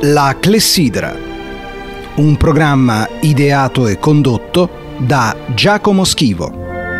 La Clessidra, un programma ideato e condotto da Giacomo Schivo.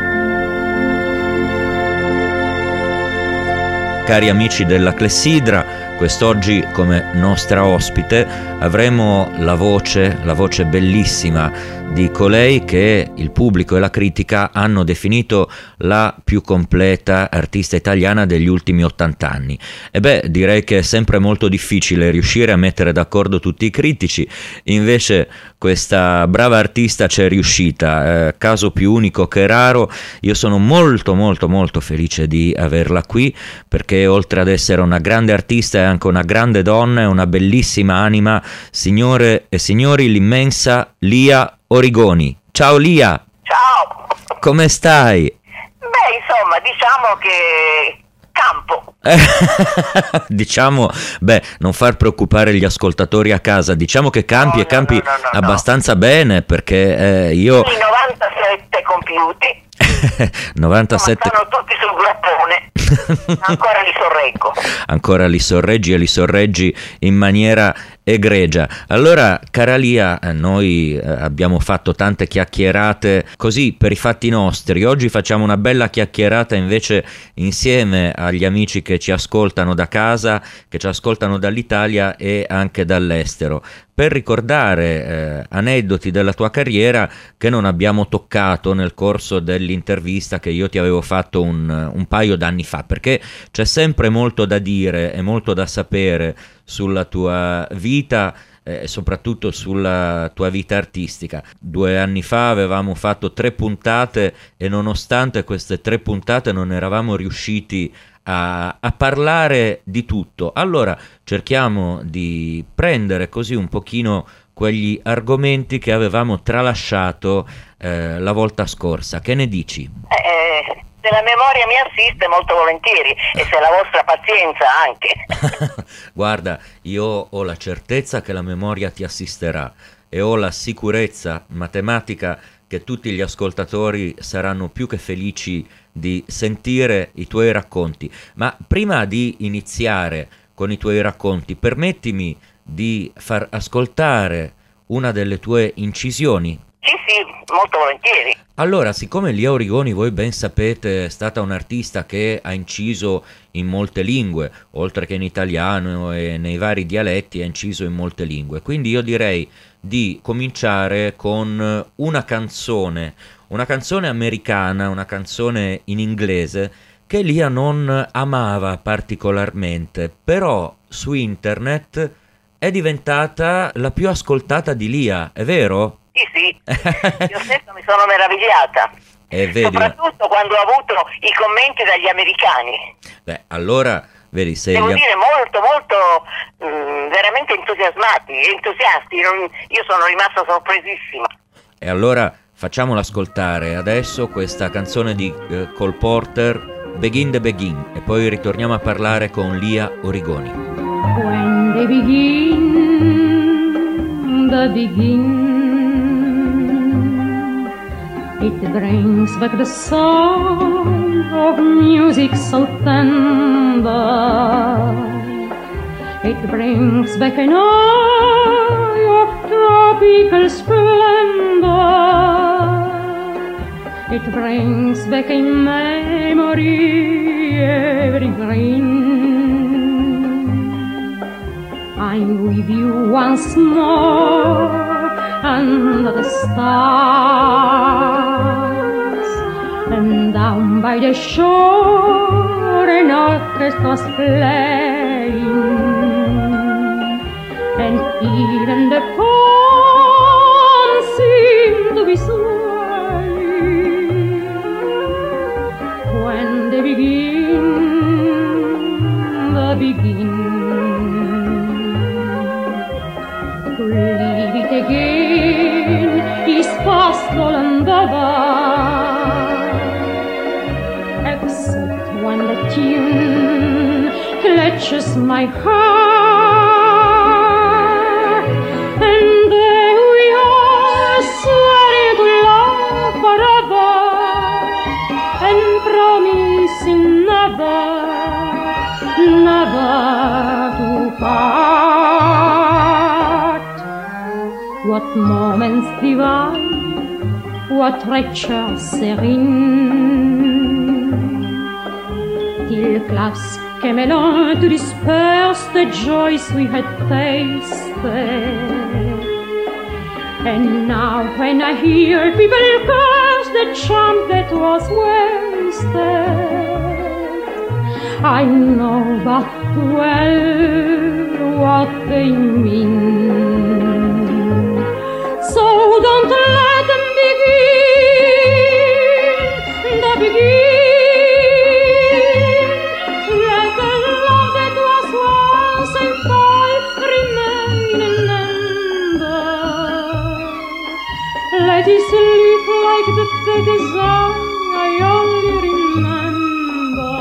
Cari amici della Clessidra, quest'oggi come nostra ospite avremo la voce bellissima di colei che il pubblico e la critica hanno definito la più completa artista italiana degli ultimi 80 anni. E direi che è sempre molto difficile riuscire a mettere d'accordo tutti i critici, invece questa brava artista c'è riuscita, caso più unico che raro. Io sono molto felice di averla qui, perché oltre ad essere una grande artista è anche una grande donna e una bellissima anima. Signore e signori, l'immensa Lia Origoni. Ciao Lia! Ciao! Come stai? Insomma, diciamo che campo. Diciamo, non far preoccupare gli ascoltatori a casa, diciamo che campi no. Abbastanza bene, perché io... I 97 compiuti. 97... Stanno tutti sul grappone. Ancora li sorreggi e li sorreggi in maniera egregia. Allora, cara Lia, noi abbiamo fatto tante chiacchierate così per i fatti nostri. Oggi facciamo una bella chiacchierata invece insieme agli amici che ci ascoltano da casa, che ci ascoltano dall'Italia e anche dall'estero, per ricordare aneddoti della tua carriera che non abbiamo toccato nel corso dell'intervista che io ti avevo fatto un paio d'anni fa, perché c'è sempre molto da dire e molto da sapere sulla tua vita e soprattutto sulla tua vita artistica. 2 anni fa avevamo fatto 3 puntate e nonostante queste 3 puntate non eravamo riusciti a parlare di tutto. Allora cerchiamo di prendere così un pochino quegli argomenti che avevamo tralasciato la volta scorsa. Che ne dici? Se la memoria mi assiste, molto volentieri, e se la vostra pazienza anche. Guarda, io ho la certezza che la memoria ti assisterà e ho la sicurezza matematica che tutti gli ascoltatori saranno più che felici di sentire i tuoi racconti. Ma prima di iniziare con i tuoi racconti, permettimi di far ascoltare una delle tue incisioni. Sì, molto volentieri. Allora, siccome Lia Origoni, voi ben sapete, è stata un'artista che ha inciso in molte lingue, oltre che in italiano e nei vari dialetti, ha inciso in molte lingue. Quindi io direi di cominciare con una canzone americana, una canzone in inglese che Lia non amava particolarmente, però su internet è diventata la più ascoltata di Lia, è vero? Sì, io stesso mi sono meravigliata, soprattutto quando ho avuto i commenti dagli americani. Allora, vedi, devo dire molto veramente entusiasti, io sono rimasta sorpresissima. E allora facciamola ascoltare adesso questa canzone di Cole Porter, Begin the Begin, e poi ritorniamo a parlare con Lia Origoni. When they begin, the begin, it brings back the sound of music so tender. It brings back an eye of tropical splendor. It brings back a memory evergreen. I'm with you once more under the stars, and down by the shore an orchestra's playing, and even the palms seem to be swaying when they begin, the begin. To leave it again is past all endeavor, except when the tune clutches my heart, and there we are swearing to love forever and promising never to part. what moments divine, what rapture serene, till clasps came along to disperse the joys we had tasted. And now when I hear people curse the charm that was wasted, I know but well what they mean. So don't let them begin, the begin. Let the love that was once and fall remain and ember. Let it sleep like the desire I only remember.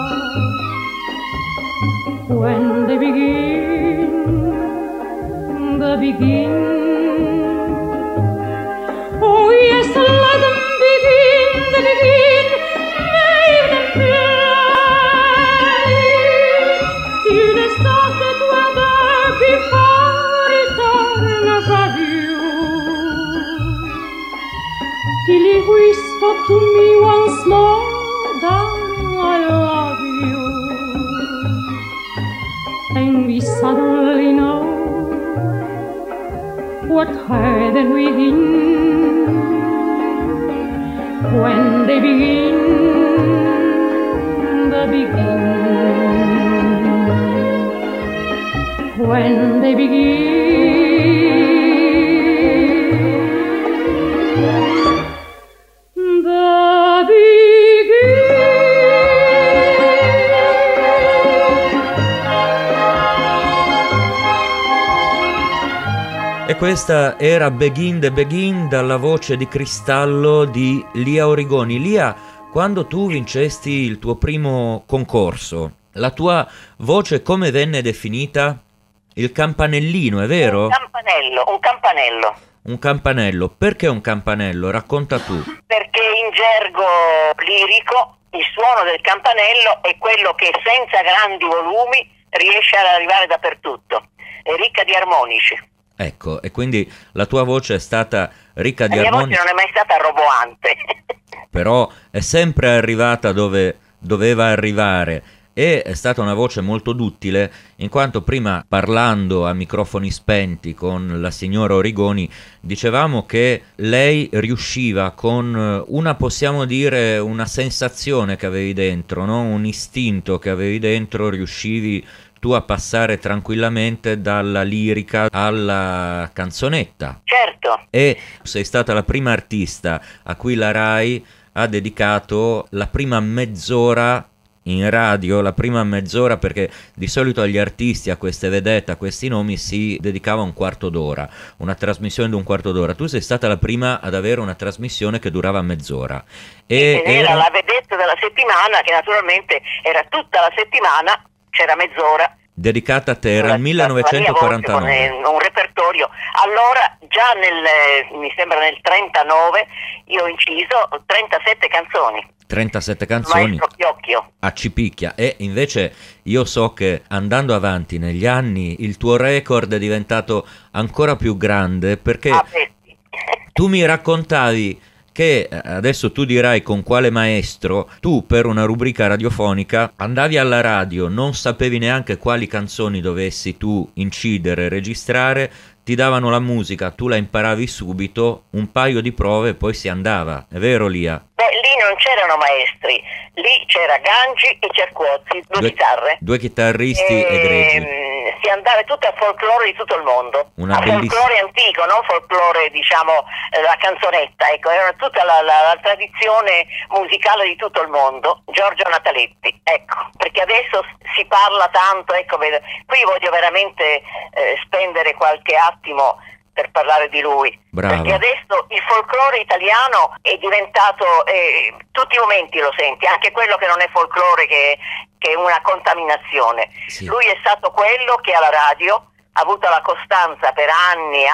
When they begin, the begin. Oh yes, let them begin, the begin. Make them play till the stars that were there before return as adieu. Till he whispered to me once more, darling, I love you. And we suddenly know what heaven within. When they begin, the begin. When they begin, the begin. E questa era Begin the Begin dalla voce di cristallo di Lia Origoni. Lia, quando tu vincesti il tuo primo concorso, la tua voce come venne definita? Il campanellino, è vero? Un campanello. Un campanello. Perché un campanello? Racconta tu. Perché in gergo lirico il suono del campanello è quello che senza grandi volumi riesce ad arrivare dappertutto. È ricca di armonici. Ecco, e quindi la tua voce è stata ricca di armonici. La mia voce non è mai stata roboante. Però è sempre arrivata dove doveva arrivare. E è stata una voce molto duttile, in quanto prima, parlando a microfoni spenti con la signora Origoni, dicevamo che lei riusciva con una, possiamo dire, una sensazione che avevi dentro, no? Un istinto che avevi dentro, riuscivi tu a passare tranquillamente dalla lirica alla canzonetta. Certo. E sei stata la prima artista a cui la RAI ha dedicato la prima mezz'ora in radio, la prima mezz'ora, perché di solito agli artisti, a queste vedette, a questi nomi si dedicava un quarto d'ora, una trasmissione di un quarto d'ora. Tu sei stata la prima ad avere una trasmissione che durava mezz'ora. E era la vedetta della settimana, che naturalmente era tutta la settimana, c'era mezz'ora. Dedicata a te, era il 1949. Un repertorio. Allora, già mi sembra nel 39, io ho inciso 37 canzoni. 37 canzoni Chiocchio. A Cipicchia. E invece io so che andando avanti negli anni il tuo record è diventato ancora più grande, perché tu mi raccontavi che, adesso tu dirai con quale maestro, tu per una rubrica radiofonica andavi alla radio, non sapevi neanche quali canzoni dovessi tu incidere, registrare, ti davano la musica, tu la imparavi subito, un paio di prove e poi si andava. È vero, Lia? Beh, lì non c'erano maestri, lì c'era Gangi e Cercuozzi, due chitarre. Due chitarristi egregi. Si andava tutto al folklore di tutto il mondo, folklore antico, non folklore, diciamo, la canzonetta, ecco, era tutta la tradizione musicale di tutto il mondo. Giorgio Nataletti, ecco, perché adesso si parla tanto, ecco, qui voglio veramente spendere qualche attimo per parlare di lui. Brava. Perché adesso il folklore italiano è diventato, tutti i momenti lo senti, anche quello che non è folklore, che è una contaminazione. Sì. Lui è stato quello che alla radio ha avuto la costanza per anni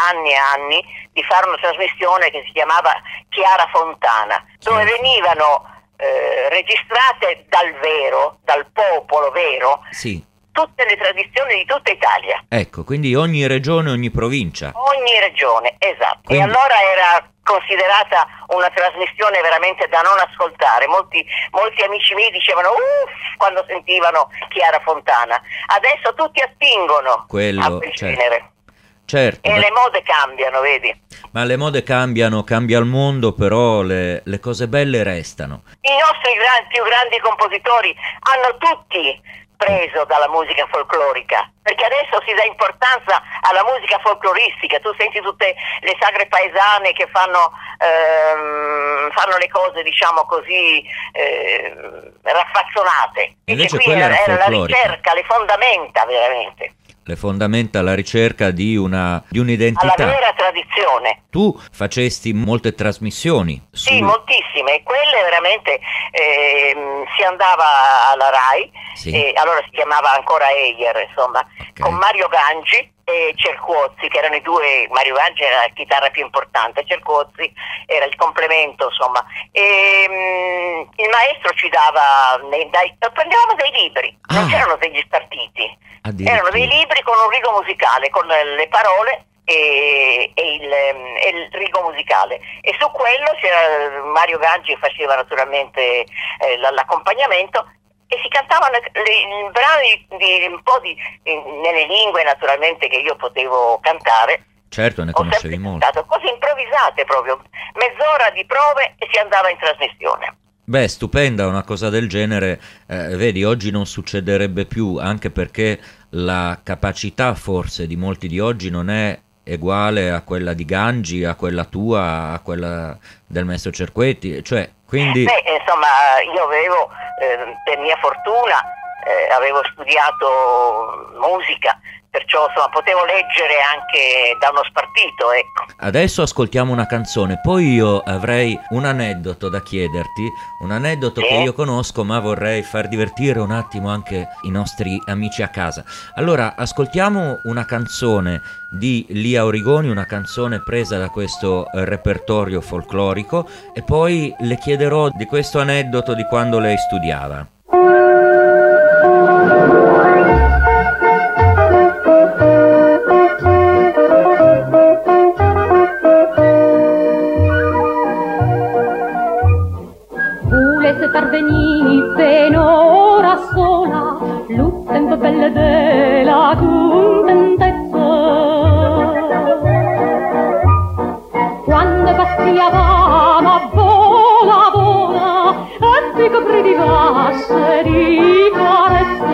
di fare una trasmissione che si chiamava Chiara Fontana, dove venivano registrate dal popolo vero, sì, tutte le tradizioni di tutta Italia. Ecco, quindi ogni regione, ogni provincia. Ogni regione, esatto. Quindi... E allora era considerata una trasmissione veramente da non ascoltare. Molti amici miei dicevano uff quando sentivano Chiara Fontana. Adesso tutti attingono a quel genere. Certo. E le mode cambiano, vedi? Ma le mode cambiano, cambia il mondo, però le cose belle restano. I nostri più grandi compositori hanno tutti preso dalla musica folclorica, perché adesso si dà importanza alla musica folcloristica. Tu senti tutte le sagre paesane che fanno le cose, diciamo così, raffazzonate. Invece qui quella era la ricerca, le fondamenta veramente. Le fondamenta, la ricerca di un'identità. Alla vera tradizione. Tu facesti molte trasmissioni. Sì, moltissime, e quelle veramente si andava alla Rai, sì. Allora si chiamava ancora Eyer, insomma, okay. Con Mario Gangi e Cercuozzi, che erano i due. Mario Gangi era la chitarra più importante, Cercuozzi era il complemento, insomma. E il maestro ci dava, prendevamo dei libri, non c'erano degli spartiti. Erano dei libri con un rigo musicale, con le parole e il rigo musicale, e su quello c'era Mario Gangi, faceva naturalmente l'accompagnamento, e si cantavano i brani nelle lingue naturalmente che io potevo cantare. Certo, ne conoscevi molto. Cose improvvisate proprio, mezz'ora di prove e si andava in trasmissione. Beh, stupenda una cosa del genere, vedi, oggi non succederebbe più, anche perché la capacità forse di molti di oggi non è uguale a quella di Gangi, a quella tua, a quella del maestro Cerquetti, cioè, quindi... insomma, io avevo, per mia fortuna, avevo studiato musica, perciò insomma potevo leggere anche da uno spartito, ecco. Adesso ascoltiamo una canzone, poi io avrei un aneddoto da chiederti, un aneddoto che io conosco, ma vorrei far divertire un attimo anche i nostri amici a casa. Allora, ascoltiamo una canzone di Lia Origoni, una canzone presa da questo repertorio folclorico, e poi le chiederò di questo aneddoto di quando lei studiava. Parvenite ora sola, l'uttempo belle della contentezza. Quando passiavamo a vola, e ti copri di vasse di carezze.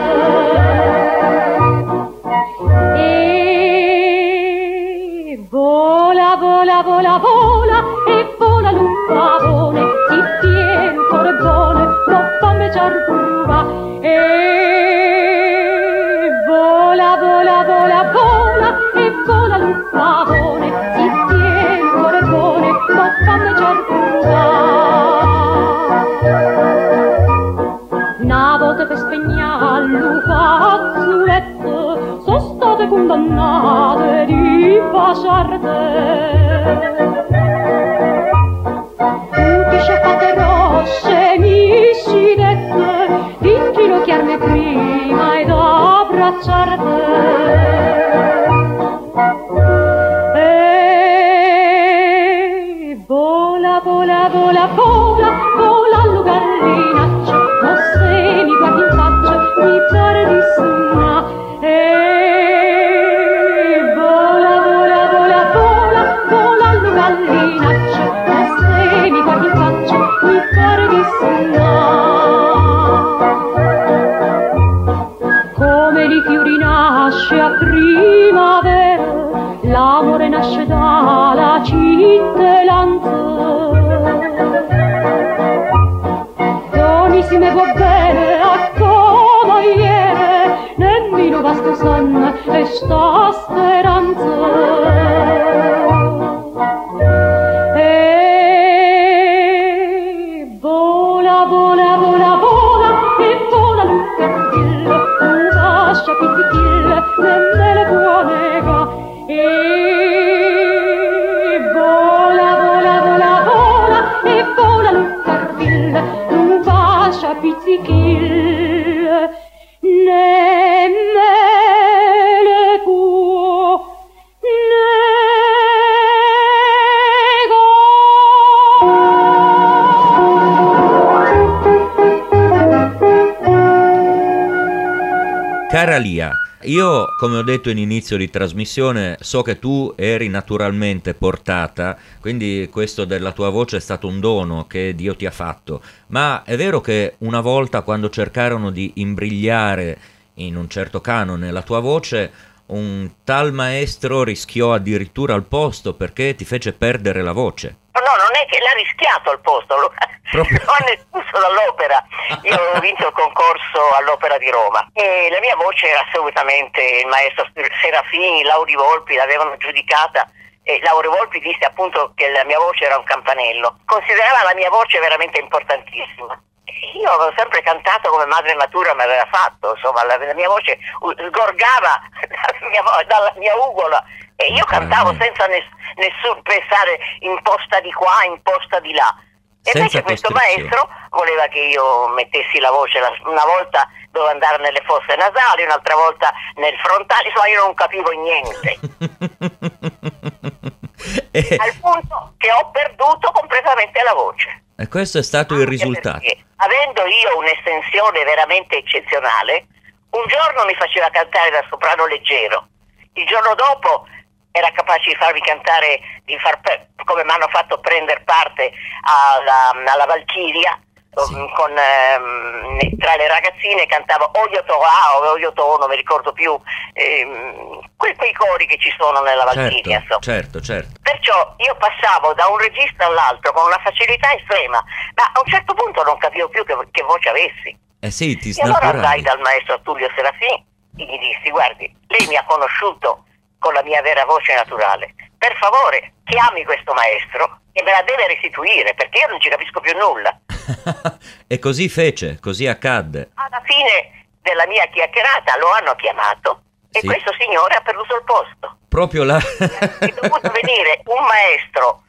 E vola, vola, vola, vola, e vola l'un pavone, si tiene il cuore buono, non fammi ciarcuva. E vola, vola, vola, vola, e vola l'un pavone, si tiene il cuore buono, non fammi ciarcuva. Una volta per spegnarlo fazzoletto, sono state condannate di baciarte. Tutti sciappate rosse mi si dette, di ginocchiarmi prima ed abbracciarte. E vola, vola, vola, vola, vola lo gallinaccio, ma se mi guardi in faccia mi pare di sonna. E vola, vola, vola, vola, vola lo gallinaccio, ma se mi guardi in faccia mi pare di sonna. Come di fiori nasce a primavera, l'amore nasce dalla cittadinanza. Buonissime può bene a cavaliere, nemmeno basta sonno e sta speranza. E vola, vola, vola, vola, e vola l'ucchertillo, un lascia pizzichille, nemmeno può nega. E vola, vola, vola, vola, e vola l'ucchertillo, un lascia pizzichille, nemmeno Cara Lia, io, come ho detto in inizio di trasmissione, so che tu eri naturalmente portata, quindi questo della tua voce è stato un dono che Dio ti ha fatto, ma è vero che una volta, quando cercarono di imbrigliare in un certo canone la tua voce, un tal maestro rischiò addirittura il posto perché ti fece perdere la voce? No, non è che l'ha rischiato al posto, lo hanno espulso dall'opera. Io ho vinto il concorso all'Opera di Roma e la mia voce era assolutamente, il maestro Serafini, Lauri Volpi l'avevano giudicata e Lauri Volpi disse appunto che la mia voce era un campanello. Considerava la mia voce veramente importantissima. Io avevo sempre cantato come madre natura mi aveva fatto, insomma la mia voce sgorgava dalla mia ugola e io cantavo senza nessun pensare imposta di qua, imposta di là. E invece questo maestro voleva che io mettessi la voce, una volta dovevo andare nelle fosse nasali, un'altra volta nel frontale, insomma io non capivo niente. Al punto che ho perduto completamente la voce. E questo è stato il risultato. Perché, avendo io un'estensione veramente eccezionale, un giorno mi faceva cantare da soprano leggero, il giorno dopo era capace di farmi cantare, come mi hanno fatto prendere parte alla Valchiria, sì. Tra le ragazzine cantavo Oglio Toa o Oglio To, non mi ricordo più, quei cori che ci sono nella Valchiria. Certo. Perciò io passavo da un regista all'altro con una facilità estrema, ma a un certo punto non capivo più che voce avessi. Sì, ti e allora andai dal maestro Tullio Serafin e gli dissi: guardi, lei mi ha conosciuto con la mia vera voce naturale, per favore chiami questo maestro e me la deve restituire perché io non ci capisco più nulla. E così fece, così accadde. Alla fine della mia chiacchierata lo hanno chiamato e sì. Questo signore ha perduto il posto. Proprio là. È dovuto venire un maestro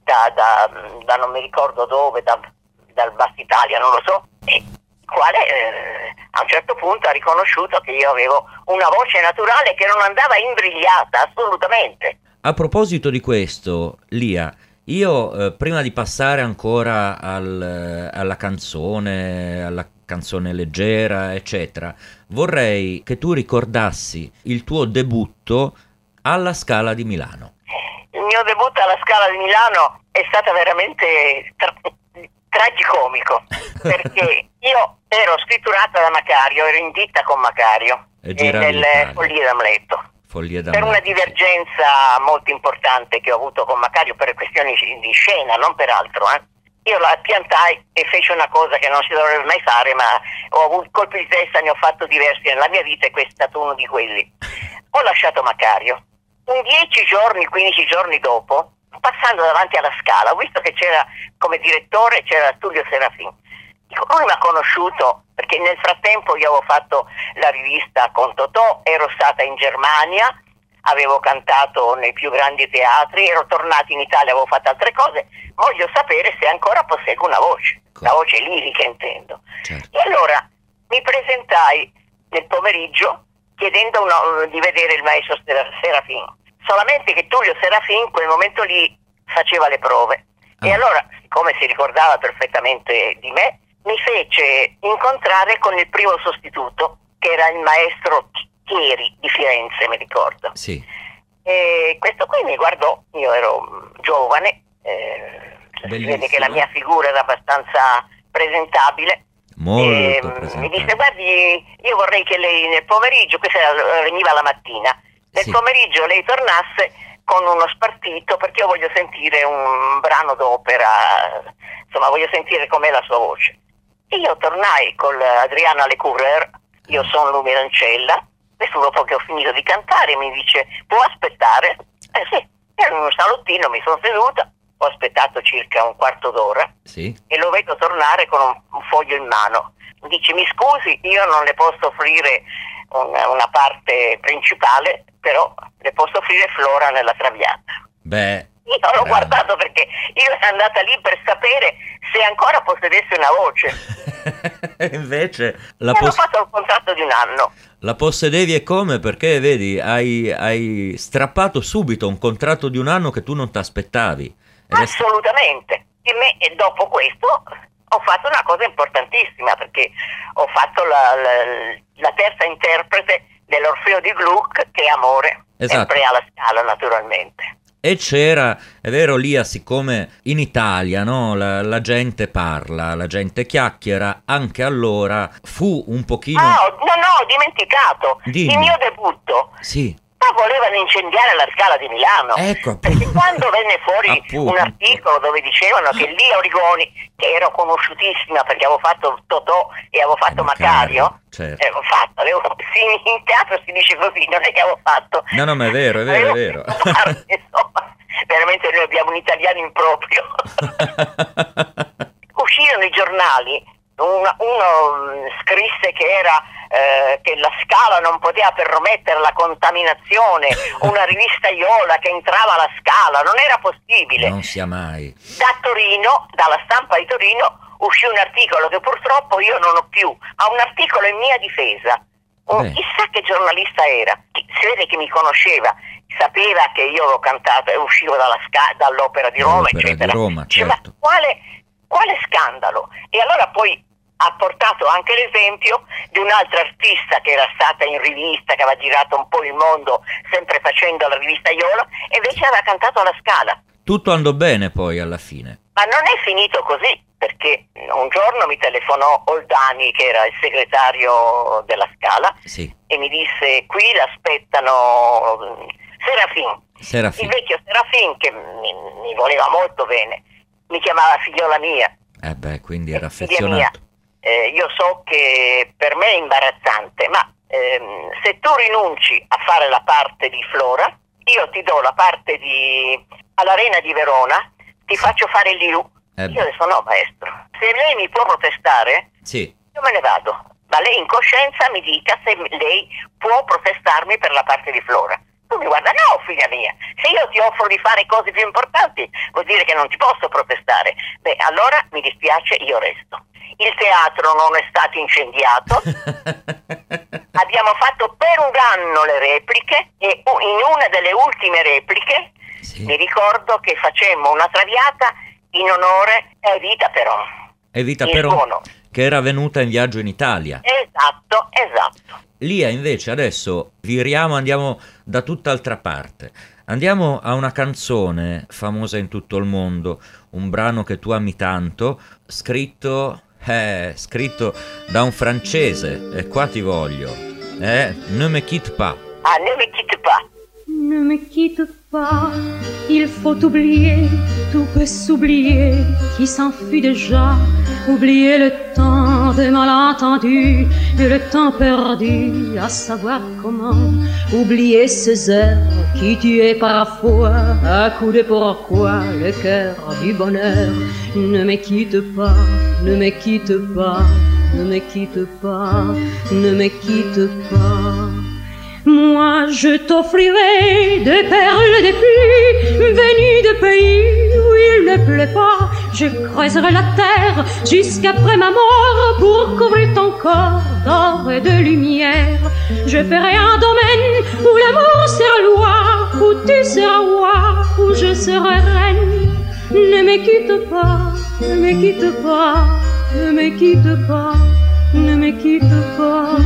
da non mi ricordo dove, dal Bassa Italia, non lo so, e il quale a un certo punto ha riconosciuto che io avevo una voce naturale che non andava imbrigliata assolutamente. A proposito di questo, Lia, io prima di passare ancora alla canzone leggera, eccetera, vorrei che tu ricordassi il tuo debutto alla Scala di Milano. Il mio debutto alla Scala di Milano è stato veramente tragicomico, perché io ero scritturata da Macario, ero in ditta con Macario nel Follie d'Amleto. Per una divergenza molto importante che ho avuto con Macario per questioni di scena, non per altro. Io la piantai e feci una cosa che non si dovrebbe mai fare, ma ho avuto colpi di testa, ne ho fatto diversi nella mia vita e questo è stato uno di quelli. Ho lasciato Macario. 10 giorni, 15 giorni dopo, passando davanti alla Scala, ho visto che c'era come direttore c'era Tullio Serafin. Lui mi ha conosciuto perché nel frattempo io avevo fatto la rivista con Totò, ero stata in Germania, avevo cantato nei più grandi teatri, ero tornata in Italia, avevo fatto altre cose, voglio sapere se ancora posseggo una voce, la voce lirica intendo. Certo. E allora mi presentai nel pomeriggio chiedendo di vedere il maestro Serafin, solamente che Tullio Serafin in quel momento lì faceva le prove. E allora, siccome si ricordava perfettamente di me, mi fece incontrare con il primo sostituto, che era il maestro Chieri di Firenze, mi ricordo. Sì. E questo qui mi guardò, io ero giovane, si vede che la mia figura era abbastanza presentabile. Molto presentabile. Mi disse: guardi, io vorrei che lei nel pomeriggio, questa veniva la mattina, nel pomeriggio lei tornasse con uno spartito perché io voglio sentire un brano d'opera, insomma voglio sentire com'è la sua voce. E io tornai con Adriana Lecouvreur, io sono Luminancella, questo dopo che ho finito di cantare mi dice: può aspettare? Sì, ero in un salottino, mi sono seduta, ho aspettato circa un quarto d'ora e lo vedo tornare con un foglio in mano. Mi dice: mi scusi, io non le posso offrire una parte principale, però le posso offrire Flora nella Traviata. Io l'ho guardato perché io ero andata lì per sapere se ancora possedesse una voce. Invece hanno fatto il contratto di un anno. La possedevi e come? Perché vedi, hai strappato subito un contratto di un anno che tu non ti aspettavi. Assolutamente. E dopo questo ho fatto una cosa importantissima, perché ho fatto la terza interprete dell'Orfeo di Gluck, che è Amore, sempre alla Scala naturalmente. E c'era, è vero, Lia, siccome in Italia, no, la gente parla, la gente chiacchiera, anche allora fu un pochino... Ah, no, ho dimenticato. Dimmi. Il mio debutto. Sì. Ma volevano incendiare la Scala di Milano. Ecco, perché quando venne fuori appunto un articolo dove dicevano che Lia Origoni, che ero conosciutissima perché avevo fatto Totò e avevo fatto Macario, certo. In teatro si dice così, non è che avevo fatto. No, ma è vero. Insomma, veramente noi abbiamo un italiano improprio. Uscirono i giornali, uno scrisse che la Scala non poteva permettere la contaminazione, una rivista Iola che entrava alla Scala, non era possibile. Non sia mai. Da Torino, dalla Stampa di Torino, uscì un articolo che purtroppo io non ho più, ma un articolo in mia difesa. Chissà che giornalista era, si vede che mi conosceva, sapeva che io avevo cantato e uscivo dall'Opera di Roma, eccetera. Di Roma, certo. Ma quale scandalo? E allora poi ha portato anche l'esempio di un'altra artista che era stata in rivista, che aveva girato un po' il mondo sempre facendo la rivista Iola, e invece aveva cantato alla Scala. Tutto andò bene poi alla fine. Ma non è finito così, perché un giorno mi telefonò Oldani, che era il segretario della Scala, sì, e mi disse: qui l'aspettano Serafin. Il vecchio Serafin, che mi voleva molto bene, mi chiamava figliola mia. Quindi era affezionato. Io so che per me è imbarazzante, ma se tu rinunci a fare la parte di Flora, io ti do la parte all'Arena di Verona, ti faccio fare il Lirù. Io adesso no, maestro, se lei mi può protestare, sì, io me ne vado, ma lei in coscienza mi dica se lei può protestarmi per la parte di Flora. Tu mi guarda: no, figlia mia, se io ti offro di fare cose più importanti vuol dire che non ti posso protestare. Allora mi dispiace, io resto. Il teatro non è stato incendiato, abbiamo fatto per un anno le repliche, e in una delle ultime repliche mi ricordo che facemmo una traviata in onore a Evita Peron, che era venuta in viaggio in Italia. Esatto. Lia, invece, adesso andiamo da tutt'altra parte. Andiamo a una canzone famosa in tutto il mondo, un brano che tu ami tanto, scritto da un francese, e qua ti voglio. Ne me quitte pas. Ah, ne me quitte pas. Ne me quitte pas, il faut oublier, tout peut s'oublier, qui s'enfuit déjà, oublier le temps des malentendus et le temps perdu, à savoir comment, oublier ces heures qui tuaient parfois, à coups de pourquoi, le cœur du bonheur. Ne me quitte pas, ne me quitte pas, ne me quitte pas, ne me quitte pas. Moi je t'offrirai des perles de pluie venues de pays où il ne pleut pas. Je creuserai la terre jusqu'après ma mort pour couvrir ton corps d'or et de lumière. Je ferai un domaine où l'amour sera loi, où tu seras roi, où je serai reine. Ne me quitte pas, ne me quitte pas, ne me quitte pas, ne me quitte pas.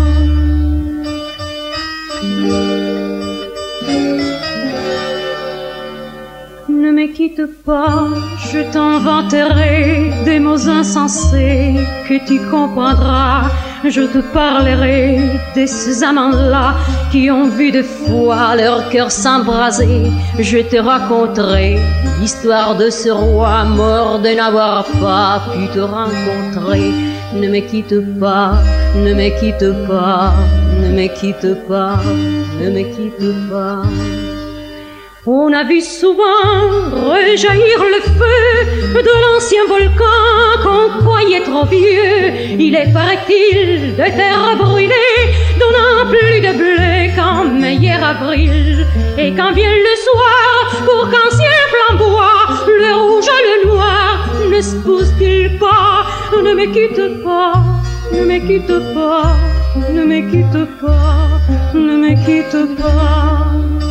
Ne me quitte pas, je t'inventerai des mots insensés que tu comprendras. Je te parlerai de ces amants-là qui ont vu de fois leur cœur s'embraser. Je te raconterai l'histoire de ce roi mort de n'avoir pas pu te rencontrer. Ne me quitte pas, ne me quitte pas, ne me quitte pas, ne me quitte pas. On a vu souvent rejaillir le feu de l'ancien volcan qu'on croyait trop vieux. Il est, paraît-il, de terre brûlée, donnant plus de blé qu'en meilleur avril. Et quand vient le soir, pour qu'ancien flamboie, le rouge et le noir ne se poussent-ils pas? Ne me quitte pas, ne me quitte pas, ne me quitte pas, ne me quitte pas.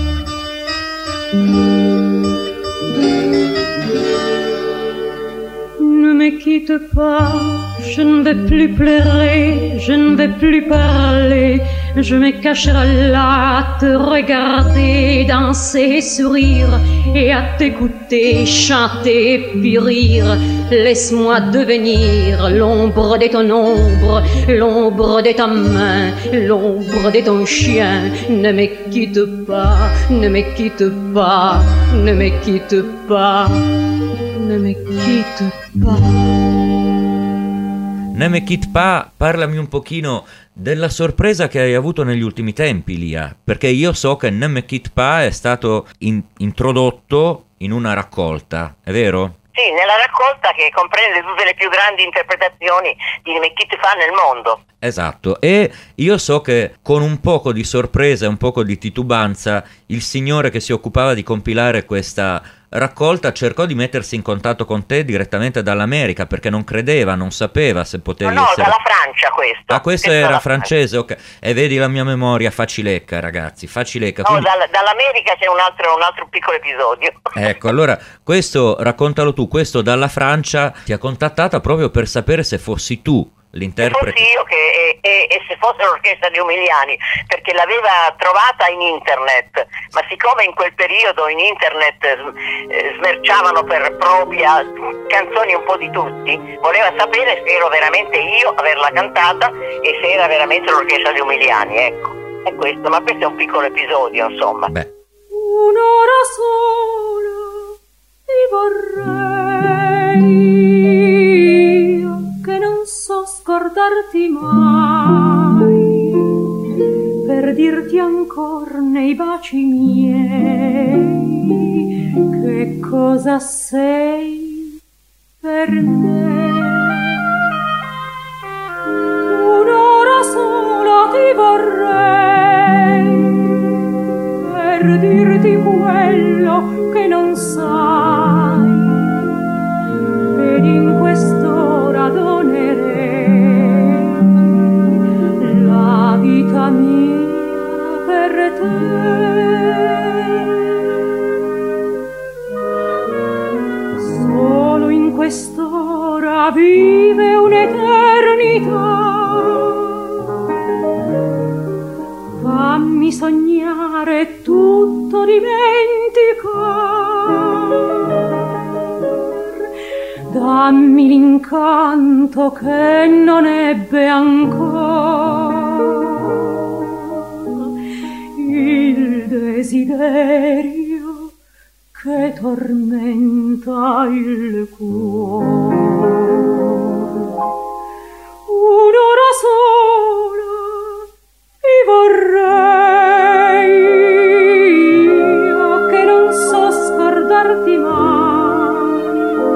Ne me quitte pas, je ne vais plus pleurer, je ne vais plus parler, Je me cacherai là à te regarder danser et sourire et à t'écouter chanter puis rire. Laisse-moi devenir l'ombre de ton ombre, l'ombre de ta main, l'ombre de ton chien. Ne me quitte pas, ne me quitte pas, ne me quitte pas, ne me quitte pas. Ne me quitte pas, parlami un pochino della sorpresa che hai avuto negli ultimi tempi, Lia, perché io so che Ne me quitte pas è stato introdotto in una raccolta, è vero? Sì, nella raccolta che comprende tutte le più grandi interpretazioni di Ne me quitte pas nel mondo. Esatto, e io so che con un poco di sorpresa e un poco di titubanza il signore che si occupava di compilare questa raccolta cercò di mettersi in contatto con te direttamente dall'America perché non credeva, non sapeva se potevi no, essere... dalla Francia questo. Ah, questo era francese, ok. E vedi la mia memoria facilecca, ragazzi, facilecca. No, quindi... dall'America c'è un altro piccolo episodio. Ecco, allora, questo, raccontalo tu, questo dalla Francia ti ha contattata proprio per sapere se fossi tu l'interprete. Se fossi io e se fosse l'orchestra di Umiliani, perché l'aveva trovata in internet, ma siccome in quel periodo in internet smerciavano per propria canzoni un po' di tutti, voleva sapere se ero veramente io a averla cantata e se era veramente l'orchestra di Umiliani, ecco. È questo, ma questo è un piccolo episodio, insomma. Beh. Un'ora sola ti vorrei, che non so scordarti mai, per dirti ancor nei baci miei che cosa sei per me. Un'ora sola ti vorrei per dirti quello che non sai, ed in quest'ora donerei la vita mia per te. Solo in quest'ora vive un'eternità, fammi sognare tutto dimenticar, dammi l'incanto che non ebbe ancor il desiderio che tormenta il cuore. Un'ora sola ti vorrei, che non so scordarti mai,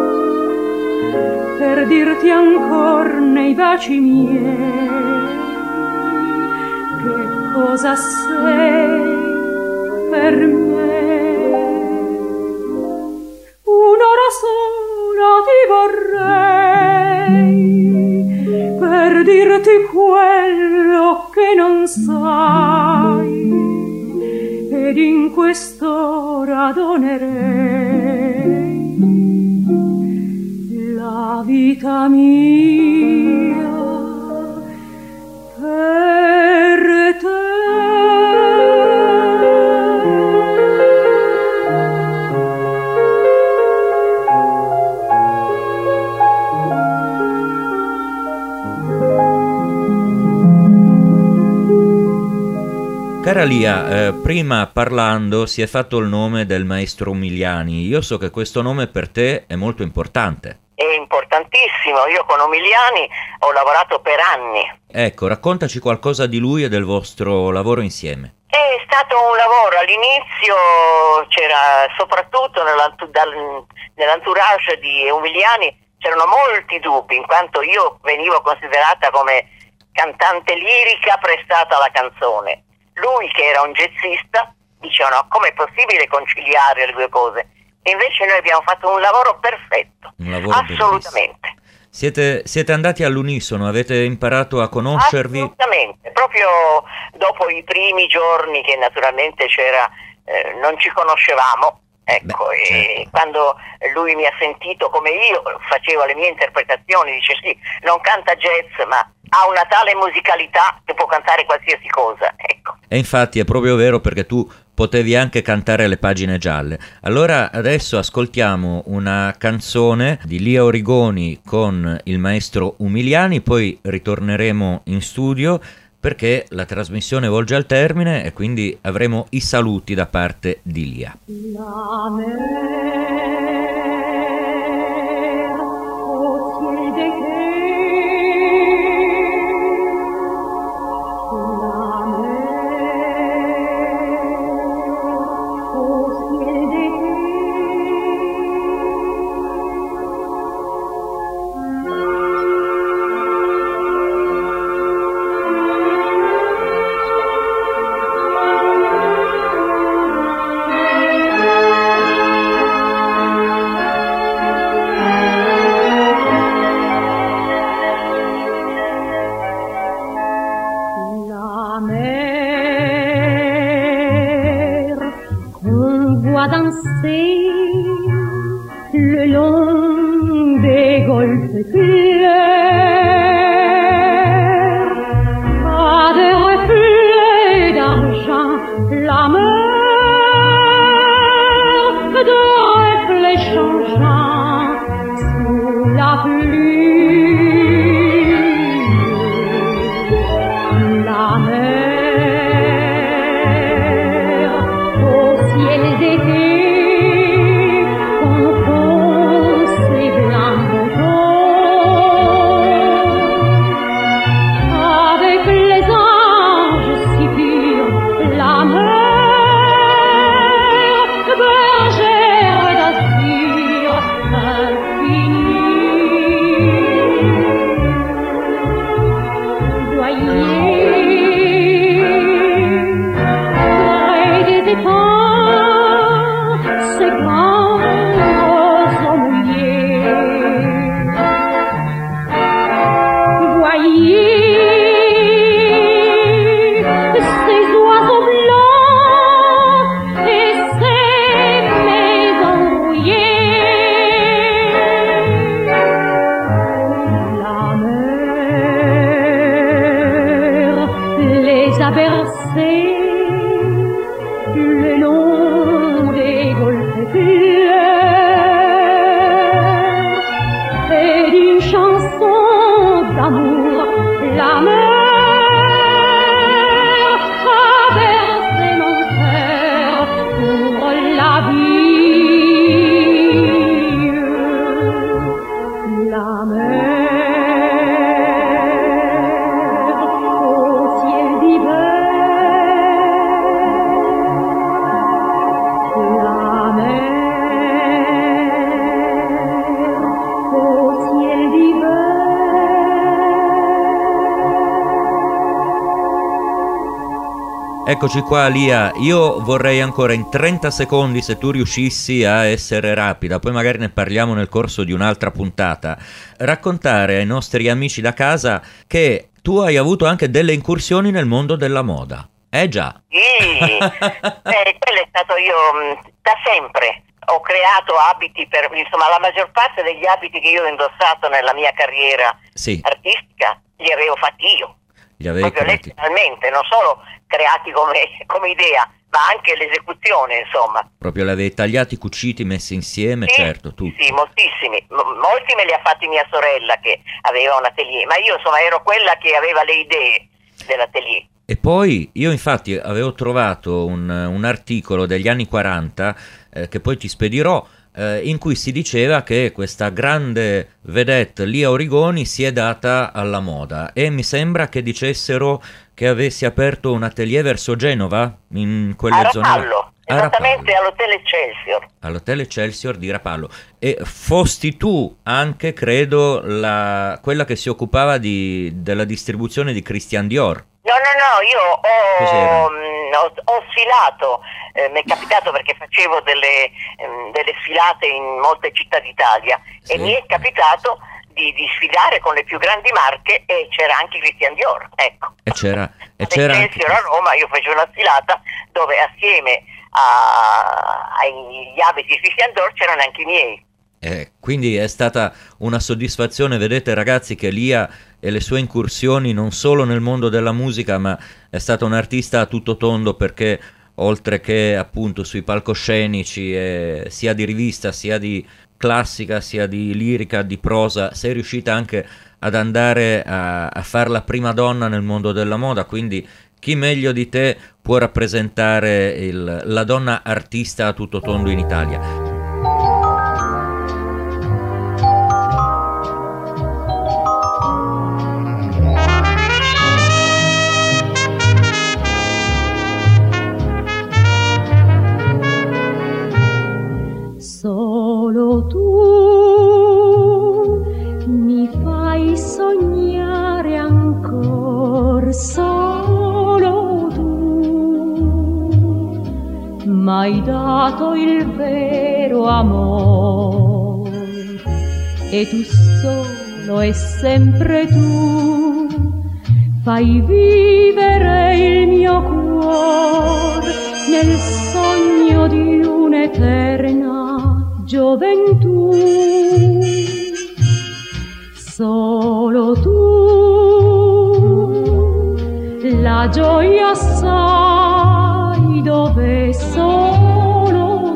per dirti ancor nei baci miei che cosa sei per me. Un'ora sola ti vorrei per dirti quello che non sai, ed in quest'ora donerei la vita mia per te. Cara Lia, prima parlando si è fatto il nome del maestro Umiliani. Io so che questo nome per te è molto importante. È importantissimo, io con Umiliani ho lavorato per anni. Ecco, raccontaci qualcosa di lui e del vostro lavoro insieme. È stato un lavoro, all'inizio c'era soprattutto nell'entourage di Umiliani c'erano molti dubbi, in quanto io venivo considerata come cantante lirica prestata alla canzone. Lui, che era un jazzista, diceva no, com'è possibile conciliare le due cose? E invece noi abbiamo fatto un lavoro perfetto, assolutamente. Siete andati all'unisono, avete imparato a conoscervi? Assolutamente, proprio dopo i primi giorni che naturalmente non ci conoscevamo, Ecco, e quando lui mi ha sentito come io facevo le mie interpretazioni, dice sì, non canta jazz, ma ha una tale musicalità che può cantare qualsiasi cosa, ecco. E infatti è proprio vero, perché tu potevi anche cantare le pagine gialle. Allora adesso ascoltiamo una canzone di Lia Origoni con il maestro Umiliani, poi ritorneremo in studio perché la trasmissione volge al termine e quindi avremo i saluti da parte di Lia. La mer au ciel d'été, la mer au ciel d'été. Danser le long des golfes clairs, à des reflets d'argent, la mer de reflets changeants sous la pluie, la mer au ciel d'été. Eccoci qua Lia, io vorrei ancora in 30 secondi, se tu riuscissi a essere rapida, poi magari ne parliamo nel corso di un'altra puntata, raccontare ai nostri amici da casa che tu hai avuto anche delle incursioni nel mondo della moda. Già. Sì, quello è stato io da sempre. Ho creato abiti insomma, la maggior parte degli abiti che io ho indossato nella mia carriera artistica li avevo fatti io. Li avevi proprio letteralmente, non solo creati come idea, ma anche l'esecuzione, insomma. Proprio li avevi tagliati, cuciti, messi insieme, sì, certo, tutti. Sì, moltissimi. Molti me li ha fatti mia sorella che aveva un atelier, ma io insomma ero quella che aveva le idee dell'atelier. E poi io infatti avevo trovato un articolo degli anni 40 che poi ti spedirò, in cui si diceva che questa grande vedette Lia Origoni si è data alla moda, e mi sembra che dicessero che avessi aperto un atelier verso Genova, in quelle zone. Rapallo, esattamente, all'Hotel Excelsior. All'Hotel Excelsior di Rapallo. E fosti tu anche, credo, quella che si occupava della distribuzione di Christian Dior. No, io ho sfilato, mi è capitato perché facevo delle sfilate in molte città d'Italia, sì, e mi è capitato di sfilare con le più grandi marche, e c'era anche Christian Dior, ecco. E c'era anche a Roma io facevo una sfilata dove assieme agli abiti di Christian Dior c'erano anche i miei. Quindi è stata una soddisfazione, vedete ragazzi, che Lia e le sue incursioni non solo nel mondo della musica, ma è stata un'artista a tutto tondo, perché oltre che appunto sui palcoscenici, sia di rivista, sia di classica, sia di lirica, di prosa, sei riuscita anche ad andare a fare la prima donna nel mondo della moda, quindi chi meglio di te può rappresentare la donna artista a tutto tondo in Italia? Solo tu mi fai sognare ancora, solo tu m'hai dato il vero amore, e tu solo e sempre tu fai vivere il mio cuore nel sogno di un'eterna gioventù. Solo tu la gioia sai dove, solo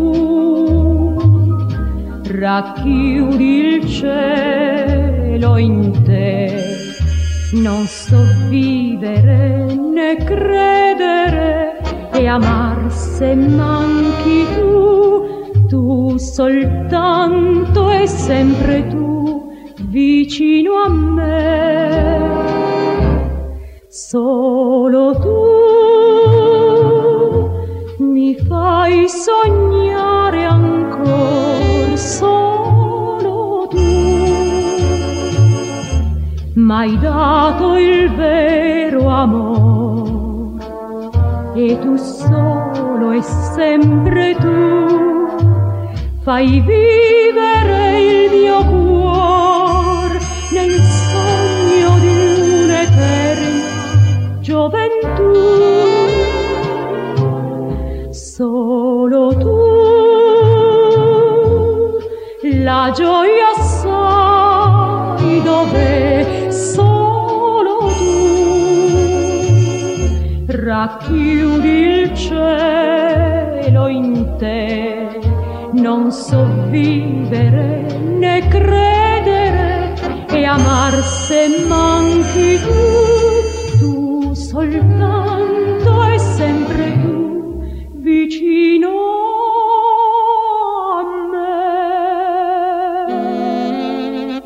tu racchiudi il cielo in te. Non so vivere né credere e amar se manchi tu soltanto e sempre tu vicino a me. Solo tu mi fai sognare ancora, solo tu m'hai dato il vero amore, e tu solo e sempre tu fai vivere il mio cuore nel sogno di un'eterna gioventù. Solo tu la gioia sai dove, solo tu racchiudi il cielo in te. Non so vivere né credere e amar se manchi tu soltanto e sempre tu vicino a me.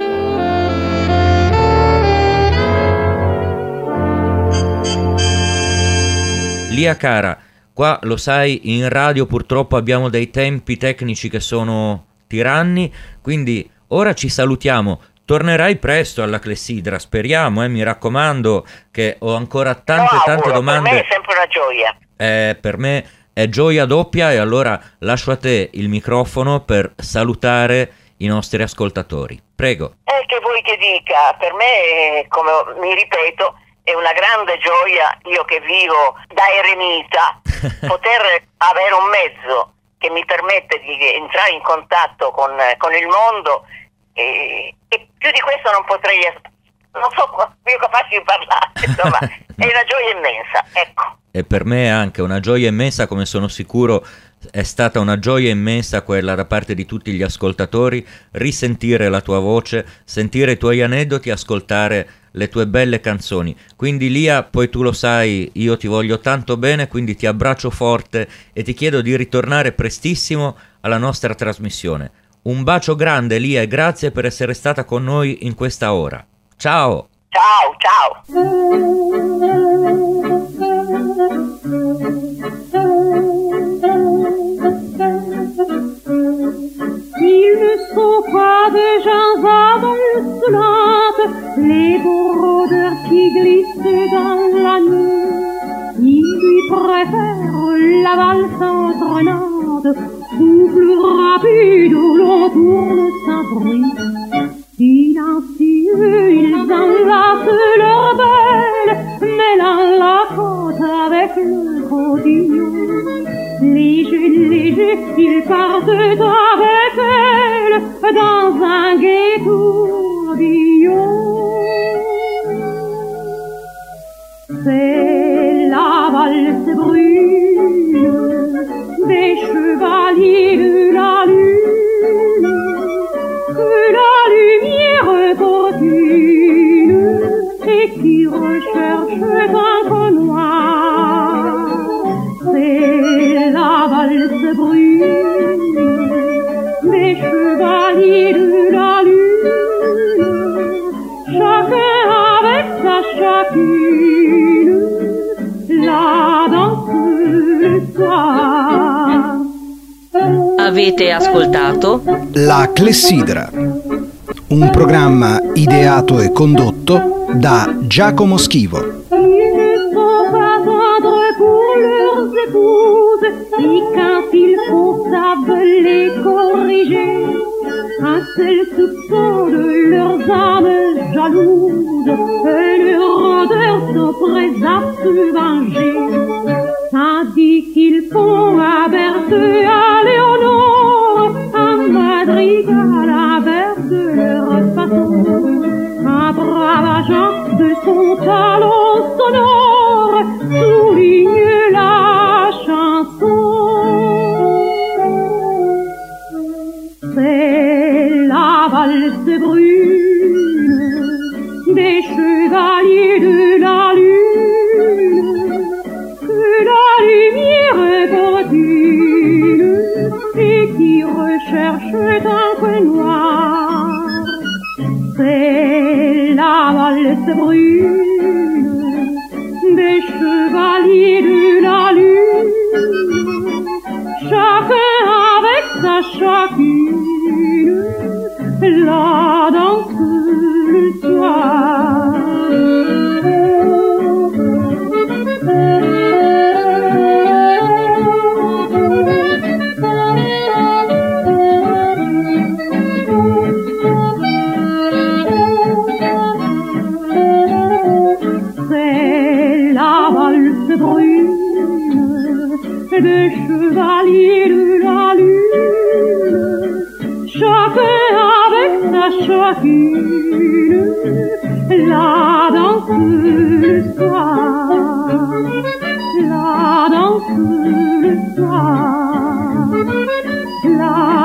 Lia cara, qua lo sai, in radio purtroppo abbiamo dei tempi tecnici che sono tiranni, quindi ora ci salutiamo. Tornerai presto alla Clessidra, speriamo, mi raccomando, che ho ancora tante domande. Per me è sempre una gioia. Per me è gioia doppia, e allora lascio a te il microfono per salutare i nostri ascoltatori. Prego. Che vuoi che dica? Per me, come mi ripeto, è una grande gioia, io che vivo da eremita, poter avere un mezzo che mi permette di entrare in contatto con il mondo, e più di questo non potrei, non so più capace di parlare, insomma, è una gioia immensa, ecco. E per me è anche una gioia immensa, come sono sicuro è stata una gioia immensa quella da parte di tutti gli ascoltatori, risentire la tua voce, sentire i tuoi aneddoti, ascoltare le tue belle canzoni. Quindi Lia, poi tu lo sai, io ti voglio tanto bene, quindi ti abbraccio forte e ti chiedo di ritornare prestissimo alla nostra trasmissione. Un bacio grande Lia, e grazie per essere stata con noi in questa ora. Ciao! Ciao, ciao! Ils ne sont pas des gens à valse, les beaux rôdeurs qui glissent dans la nuit. Ils préfèrent la valse entraînante, souffle rapide où l'on tourne sans bruit. Silencieux, ils enlacent leur belle, mêlant la côte avec le cotillon. Les cherchent un connoir. C'est la valse brune des chevaliers de la lune, chacun avec sa chacune, la danse le soir. Avete ascoltato La Clessidra, un programma ideato e condotto da Giacomo Schivo. Ils ne sont pas tendres pour leurs épouses, et quand il faut savent les corriger. Un seul soupçon de leurs âmes jalouses, et leurs rôdeurs sont prêts à se venger. Tandis qu'ils font à Berthe, à Léonore, un madrigal à vers de leur façon, un brave agent de son talon sonore souligne la chanson. C'est la valse brune des chevaliers de la lune, que la lumière continue et qui recherche un coin noir. C'est la valse brune des chevaliers de la lune, chacun avec sa chacune, la danse le soir. C'est la valse brune des chevaliers de la lune, chacun avec sa chacune, la danse le soir, la danse le soir, la